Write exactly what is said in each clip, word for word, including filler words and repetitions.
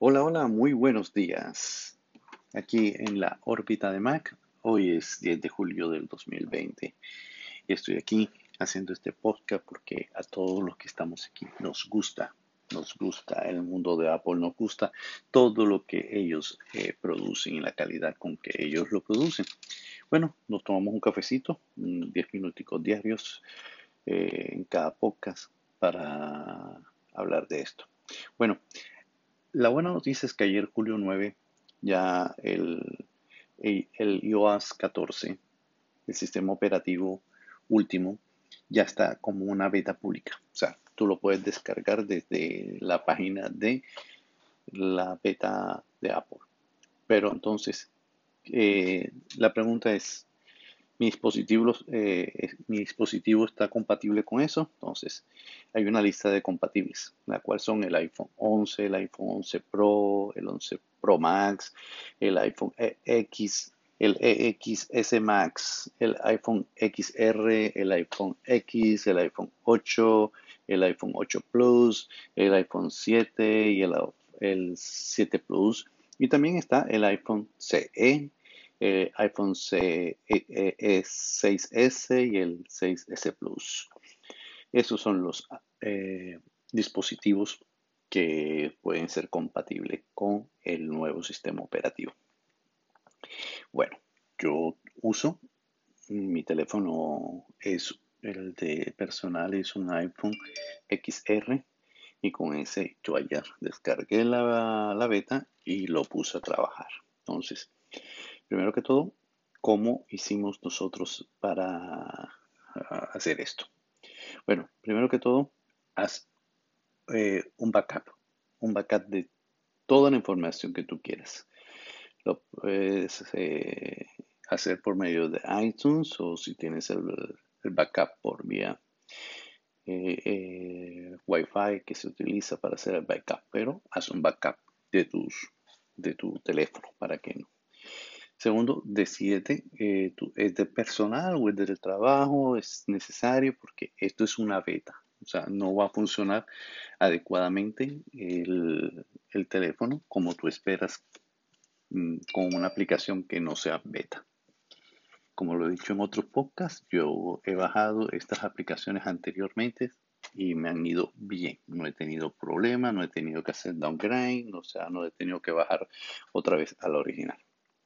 Hola, hola, muy buenos días. Aquí en la órbita de Mac, hoy es diez de julio del dos mil veinte y estoy aquí haciendo este podcast porque a todos los que estamos aquí nos gusta, nos gusta el mundo de Apple, nos gusta todo lo que ellos eh, producen y la calidad con que ellos lo producen. Bueno, nos tomamos un cafecito, mm, diez minuticos diarios eh, en cada podcast para hablar de esto. Bueno, la buena noticia es que ayer, julio nueve, ya el, el, el iOS catorce, el sistema operativo último, ya está como una beta pública. O sea, tú lo puedes descargar desde la página de la beta de Apple. Pero entonces, eh, la pregunta es, mi dispositivo, eh, mi dispositivo está compatible con eso. Entonces, hay una lista de compatibles, la cual son el iPhone once, el iPhone once Pro, el once Pro Max, el iPhone X, el E X S Max, el iPhone X R, el iPhone X, el iPhone ocho, el iPhone ocho Plus, el iPhone siete y el, el siete Plus. Y también está el iPhone C E, eh, iPhone C, eh, eh, seis ese y el seis ese Plus. Esos son los eh, dispositivos que pueden ser compatibles con el nuevo sistema operativo. Bueno, yo uso, mi teléfono es el de personal, es un iPhone X R y con ese yo ayer descargué la, la beta y lo puse a trabajar. Entonces, primero que todo, ¿cómo hicimos nosotros para uh, hacer esto? Bueno, primero que todo, haz eh, un backup, un backup de toda la información que tú quieras. Lo puedes eh, hacer por medio de iTunes o si tienes el, el backup por vía eh, eh, Wi-Fi que se utiliza para hacer el backup, pero haz un backup de tus de tu teléfono para que no. Segundo, decídete, eh, tú- ¿es de personal o es del trabajo? ¿Es necesario? Porque esto es una beta. O sea, no va a funcionar adecuadamente el, el teléfono como tú esperas mm, con una aplicación que no sea beta. Como lo he dicho en otros podcasts, yo he bajado estas aplicaciones anteriormente y me han ido bien. No he tenido problemas, no he tenido que hacer downgrade, o sea, no he tenido que bajar otra vez a la original.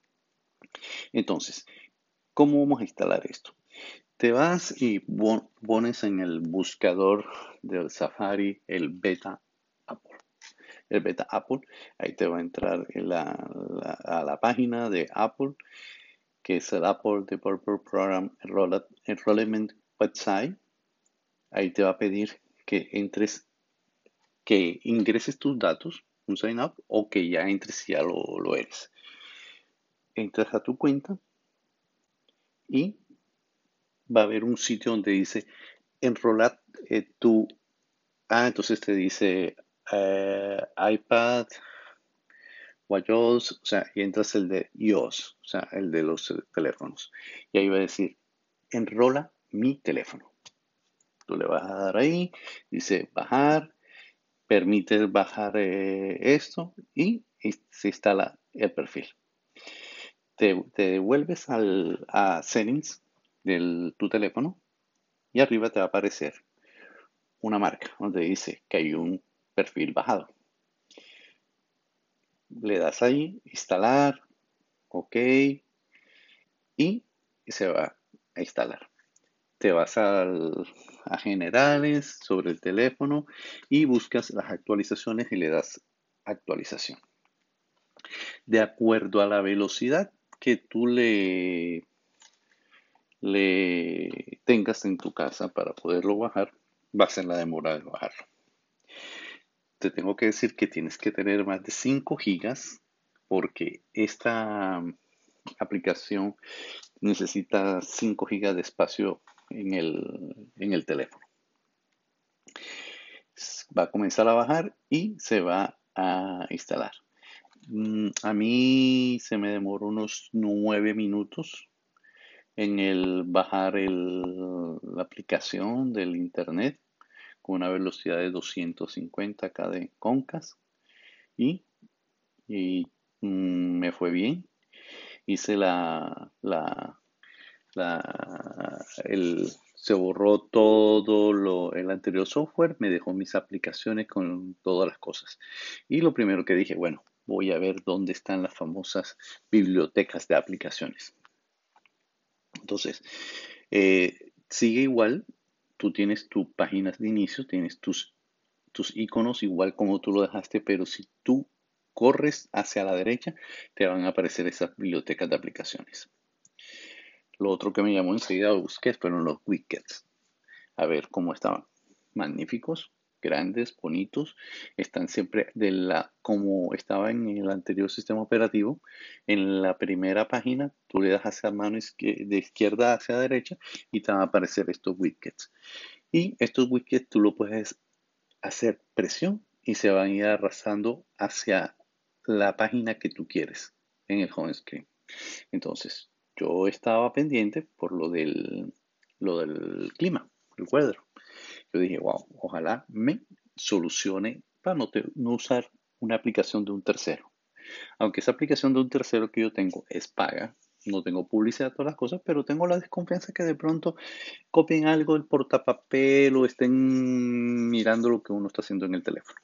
Entonces, ¿cómo vamos a instalar esto? Te vas y pones en el buscador del Safari el beta Apple. El beta Apple, ahí te va a entrar la, la, a la página de Apple, que es el Apple Developer Program Enrollment Website. Ahí te va a pedir que entres, que ingreses tus datos, un sign up, o que ya entres si ya lo, lo eres. Entras a tu cuenta y va a haber un sitio donde dice enrolar eh, tu. Ah, entonces te dice eh, iPad, WatchOS, o sea, y entras el de iOS, o sea, el de los eh, teléfonos. Y ahí va a decir, enrola mi teléfono. Tú le vas a dar ahí, dice bajar, permite bajar eh, esto y, y se instala el perfil. Te, te devuelves al, a settings de tu teléfono y arriba te va a aparecer una marca donde dice que hay un perfil bajado. Le das ahí, instalar, ok, y se va a instalar. Te vas al, a generales sobre el teléfono y buscas las actualizaciones y le das actualización. De acuerdo a la velocidad que tú le, le tengas en tu casa para poderlo bajar, va a ser la demora de bajarlo. Te tengo que decir que tienes que tener más de cinco gigas porque esta aplicación necesita cinco gigas de espacio en el, en el teléfono. Va a comenzar a bajar y se va a instalar. Mm, A mí se me demoró unos nueve minutos en el bajar el- la aplicación del internet con una velocidad de doscientos cincuenta K de Concast y y mm, me fue bien. Hice la, la, la, el, se borró todo lo, el anterior software, me dejó mis aplicaciones con todas las cosas. Y lo primero que dije, bueno, voy a ver dónde están las famosas bibliotecas de aplicaciones. Entonces, eh, sigue igual, tú tienes tus páginas de inicio, tienes tus, tus iconos igual como tú lo dejaste, pero si tú corres hacia la derecha, te van a aparecer esas bibliotecas de aplicaciones. Lo otro que me llamó enseguida busqué fueron los widgets, a ver cómo estaban. Magníficos, grandes, bonitos, están siempre de la, como estaba en el anterior sistema operativo, en la primera página, tú le das hacia mano de izquierda hacia derecha y te van a aparecer estos widgets. Y estos widgets tú lo puedes hacer presión y se van a ir arrasando hacia la página que tú quieres en el home screen. Entonces, yo estaba pendiente por lo del, lo del clima, el weather. Yo dije, wow, ojalá me solucione para no, te- no usar una aplicación de un tercero. Aunque esa aplicación de un tercero que yo tengo es paga, no tengo publicidad, todas las cosas, pero tengo la desconfianza que de pronto copien algo del portapapel o estén mirando lo que uno está haciendo en el teléfono.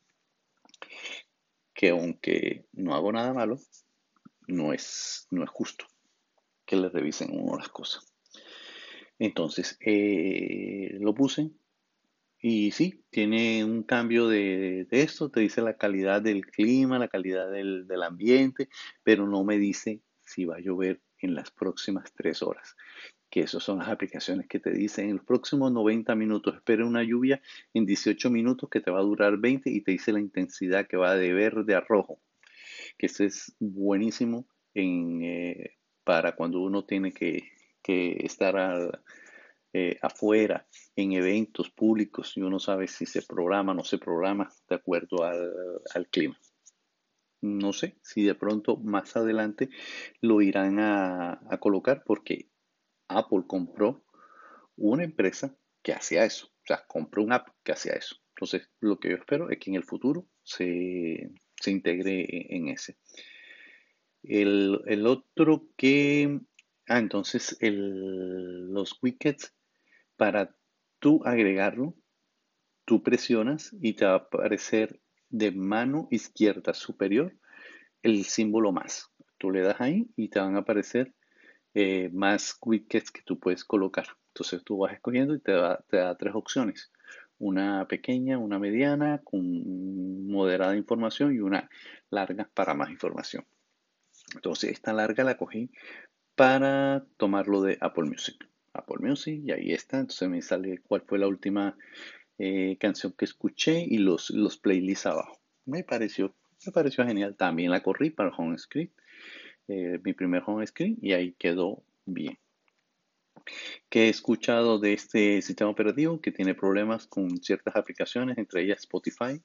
Que aunque no hago nada malo, no es, no es justo que le revisen uno las cosas. Entonces, eh, lo puse y sí, tiene un cambio de, de esto, te dice la calidad del clima, la calidad del, del ambiente, pero no me dice si va a llover en las próximas tres horas, que esas son las aplicaciones que te dicen en los próximos noventa minutos, espera una lluvia en dieciocho minutos que te va a durar veinte y te dice la intensidad que va de verde a rojo, que ese es buenísimo en, eh, para cuando uno tiene que, que estar al, eh, afuera, en eventos públicos, y uno sabe si se programa o no se programa de acuerdo al, al clima. No sé si de pronto más adelante lo irán a, a colocar porque Apple compró una empresa que hacía eso. O sea, compró una app que hacía eso. Entonces, lo que yo espero es que en el futuro se, se integre en ese. El, el otro que... Ah, entonces el, los widgets, para tú agregarlo, tú presionas y te va a aparecer de mano izquierda superior el símbolo más. Tú le das ahí y te van a aparecer eh, más widgets que tú puedes colocar. Entonces tú vas escogiendo y te da, te da tres opciones. Una pequeña, una mediana, con moderada información y una larga para más información. Entonces esta larga la cogí para tomarlo de Apple Music. Apple Music y ahí está. Entonces me sale cuál fue la última eh, canción que escuché y los, los playlists abajo. Me pareció, me pareció genial. También la corrí para home screen, eh, mi primer home screen, y ahí quedó bien. Que he escuchado de este sistema operativo que tiene problemas con ciertas aplicaciones, entre ellas Spotify,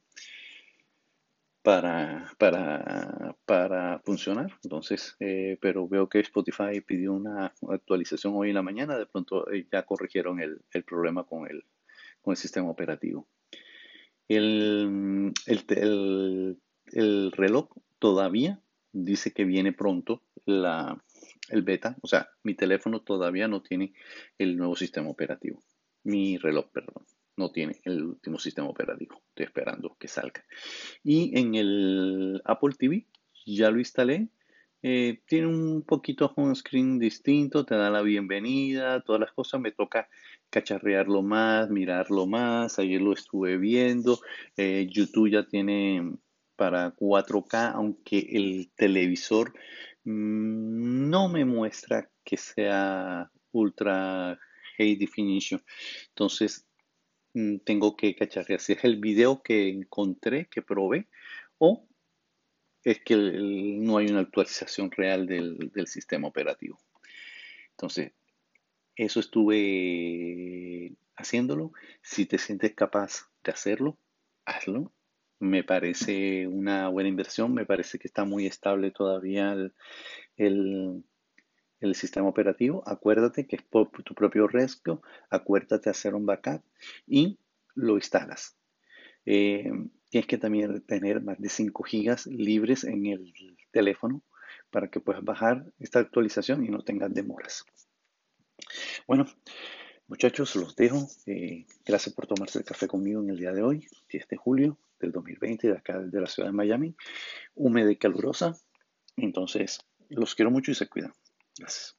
para, para, para funcionar. Entonces, eh, pero veo que Spotify pidió una actualización hoy en la mañana, de pronto eh, ya corrigieron el, el problema con el, con el sistema operativo. El, el, el- el reloj todavía dice que viene pronto la, el beta, o sea, mi teléfono todavía no tiene el nuevo sistema operativo. Mi reloj, perdón, no tiene el último sistema operativo. Estoy esperando que salga. Y en el Apple T V ya lo instalé. Eh, tiene un poquito home screen distinto, te da la bienvenida, todas las cosas. Me toca cacharrearlo más, mirarlo más. Ayer lo estuve viendo. Eh, YouTube ya tiene para cuatro K, aunque el televisor mm, no me muestra que sea ultra high definition. Entonces, mm, tengo que cacharrear si es el video que encontré, que probé, o es que el- no hay una actualización real del, del sistema operativo. Entonces, eso estuve haciéndolo. Si te sientes capaz de hacerlo, hazlo. Me parece una buena inversión, me parece que está muy estable todavía el, el- el sistema operativo. Acuérdate que es por tu propio riesgo, acuérdate de hacer un backup y lo instalas. Eh, Tienes que también tener más de cinco gigas libres en el teléfono para que puedas bajar esta actualización y no tengas demoras. Bueno, muchachos, los dejo. Eh, gracias por tomarse el café conmigo en el día de hoy, diez de julio del dos mil veinte, de acá de la ciudad de Miami, húmeda y calurosa. Entonces, los quiero mucho y se cuidan. Gracias.